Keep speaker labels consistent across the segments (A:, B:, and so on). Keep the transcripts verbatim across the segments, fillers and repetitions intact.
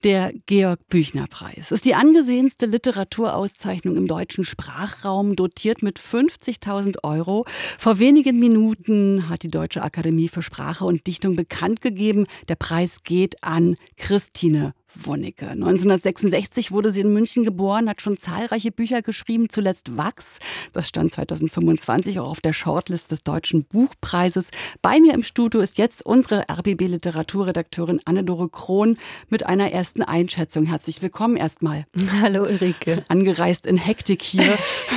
A: Der Georg-Büchner-Preis ist die angesehenste Literaturauszeichnung im deutschen Sprachraum, dotiert mit fünfzigtausend Euro. Vor wenigen Minuten hat die Deutsche Akademie für Sprache und Dichtung bekannt gegeben, der Preis geht an Christine Wunneke. neunzehnhundertsechsundsechzig wurde sie in München geboren, hat schon zahlreiche Bücher geschrieben, zuletzt Wachs. Das stand zweitausendfünfundzwanzig auch auf der Shortlist des Deutschen Buchpreises. Bei mir im Studio ist jetzt unsere R B B-Literaturredakteurin Anne-Dore Krohn mit einer ersten Einschätzung. Herzlich willkommen erstmal.
B: Hallo Ulrike.
A: Angereist in Hektik hier.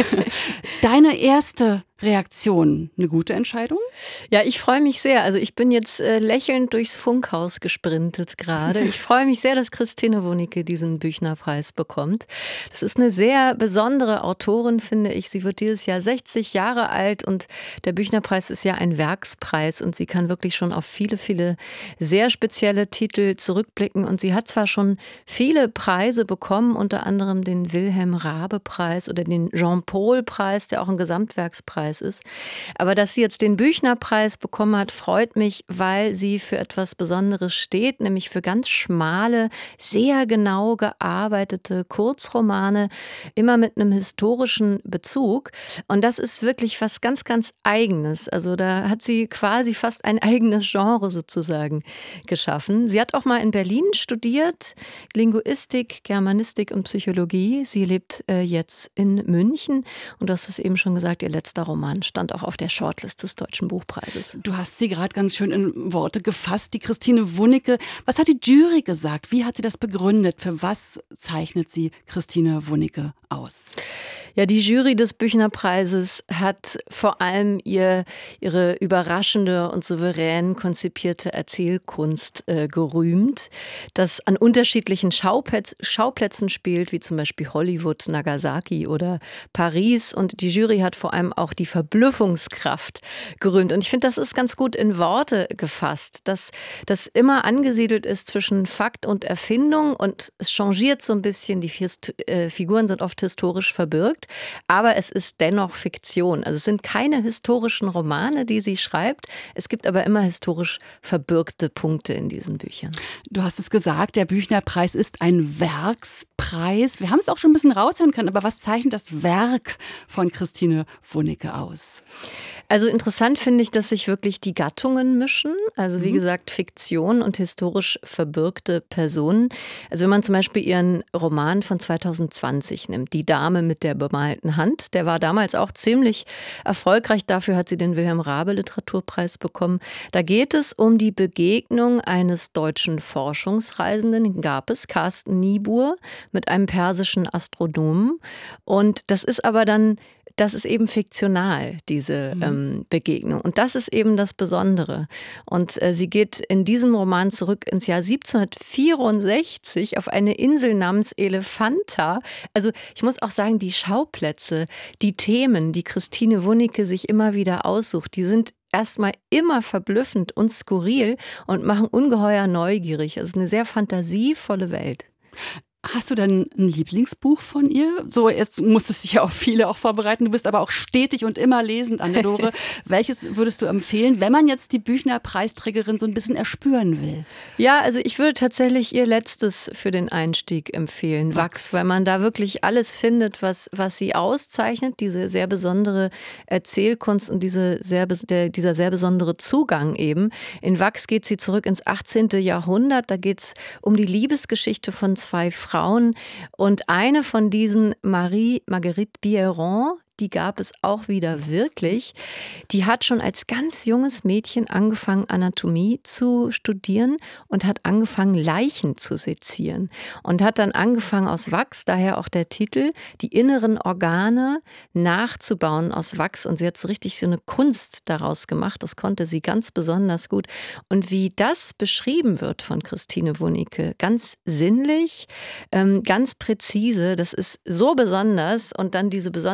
A: Deine erste Reaktion, eine gute Entscheidung?
B: Ja, ich freue mich sehr. Also ich bin jetzt äh, lächelnd durchs Funkhaus gesprintet gerade. Ich freue mich sehr, dass Christine Wunneke diesen Büchnerpreis bekommt. Das ist eine sehr besondere Autorin, finde ich. Sie wird dieses Jahr sechzig Jahre alt und der Büchnerpreis ist ja ein Werkspreis und sie kann wirklich schon auf viele, viele sehr spezielle Titel zurückblicken. Und sie hat zwar schon viele Preise bekommen, unter anderem den Wilhelm-Raabe-Preis oder den Jean-Paul-Preis, der auch ein Gesamtwerkspreis ist. Aber dass sie jetzt den Büchnerpreis bekommen hat, freut mich, weil sie für etwas Besonderes steht, nämlich für ganz schmale, sehr genau gearbeitete Kurzromane, immer mit einem historischen Bezug. Und das ist wirklich was ganz, ganz Eigenes. Also da hat sie quasi fast ein eigenes Genre sozusagen geschaffen. Sie hat auch mal in Berlin studiert, Linguistik, Germanistik und Psychologie. Sie lebt äh, jetzt in München und das ist eben schon gesagt, ihr letzter Roman. Roman stand auch auf der Shortlist des Deutschen Buchpreises.
A: Du hast sie gerade ganz schön in Worte gefasst, die Christine Wunneke. Was hat die Jury gesagt? Wie hat sie das begründet? Für was zeichnet sie Christine Wunneke aus?
B: Ja, die Jury des Büchnerpreises hat vor allem ihr, ihre überraschende und souverän konzipierte Erzählkunst äh, gerühmt, das an unterschiedlichen Schauplätz, Schauplätzen spielt, wie zum Beispiel Hollywood, Nagasaki oder Paris. Und die Jury hat vor allem auch die Verblüffungskraft gerühmt. Und ich finde, das ist ganz gut in Worte gefasst, dass das immer angesiedelt ist zwischen Fakt und Erfindung und es changiert so ein bisschen, die äh, Figuren sind oft historisch verbürgt. Aber es ist dennoch Fiktion. Also es sind keine historischen Romane, die sie schreibt. Es gibt aber immer historisch verbürgte Punkte in diesen Büchern.
A: Du hast es gesagt, der Büchnerpreis ist ein Werkspreis. Wir haben es auch schon ein bisschen raushören können, aber was zeichnet das Werk von Christine Wunneke aus?
B: Also interessant finde ich, dass sich wirklich die Gattungen mischen. Also wie
A: Mhm.
B: gesagt, Fiktion und historisch verbürgte Personen. Also wenn man zum Beispiel ihren Roman von zweitausendzwanzig nimmt, Die Dame mit der bemalten Hand, der war damals auch ziemlich erfolgreich. Dafür hat sie den Wilhelm-Raabe-Literaturpreis bekommen. Da geht es um die Begegnung eines deutschen Forschungsreisenden, den gab es, Carsten Niebuhr, mit einem persischen Astronomen. Und das ist aber dann Das ist eben fiktional, diese mhm. ähm, Begegnung. Und das ist eben das Besondere. Und äh, sie geht in diesem Roman zurück ins Jahr siebzehnhundertvierundsechzig auf eine Insel namens Elephanta. Also ich muss auch sagen, die Schauplätze, die Themen, die Christine Wunneke sich immer wieder aussucht, die sind erstmal immer verblüffend und skurril und machen ungeheuer neugierig. Es ist eine sehr fantasievolle Welt.
A: Hast du denn ein Lieblingsbuch von ihr? So, jetzt musstest du dich ja auch viele auch vorbereiten. Du bist aber auch stetig und immer lesend, Anne-Dore. Welches würdest du empfehlen, wenn man jetzt die Büchner-Preisträgerin so ein bisschen erspüren will?
B: Ja, also ich würde tatsächlich ihr letztes für den Einstieg empfehlen, Wachs, weil man da wirklich alles findet, was, was sie auszeichnet, diese sehr besondere Erzählkunst und diese sehr, der, dieser sehr besondere Zugang eben. In Wachs geht sie zurück ins achtzehnten Jahrhundert. Da geht es um die Liebesgeschichte von zwei Frauen. Frauen. Und eine von diesen, Marie Marguerite Biéron, die gab es auch wieder wirklich. Die hat schon als ganz junges Mädchen angefangen, Anatomie zu studieren und hat angefangen, Leichen zu sezieren. Und hat dann angefangen, aus Wachs, daher auch der Titel, die inneren Organe nachzubauen aus Wachs. Und sie hat so richtig so eine Kunst daraus gemacht. Das konnte sie ganz besonders gut. Und wie das beschrieben wird von Christine Wunneke, ganz sinnlich, ähm, ganz präzise, das ist so besonders. Und dann diese besondere Liebesgeschichte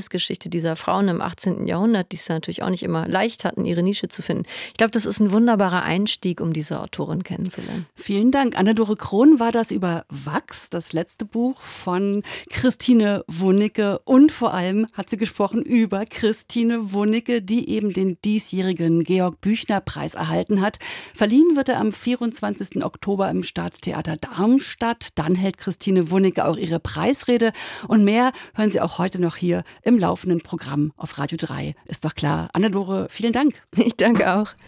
B: Liebesgeschichte dieser Frauen im achtzehnten Jahrhundert, die es natürlich auch nicht immer leicht hatten, ihre Nische zu finden. Ich glaube, das ist ein wunderbarer Einstieg, um diese Autorin kennenzulernen.
A: Vielen Dank. Anne-Dore Krohn war das über Wachs, das letzte Buch von Christine Wunicke. Und vor allem hat sie gesprochen über Christine Wunicke, die eben den diesjährigen Georg-Büchner-Preis erhalten hat. Verliehen wird er am vierundzwanzigsten Oktober im Staatstheater Darmstadt. Dann hält Christine Wunicke auch ihre Preisrede. Und mehr hören Sie auch heute noch hier im laufenden Programm auf Radio drei. Ist doch klar. Anne-Dore, vielen Dank.
B: Ich danke auch.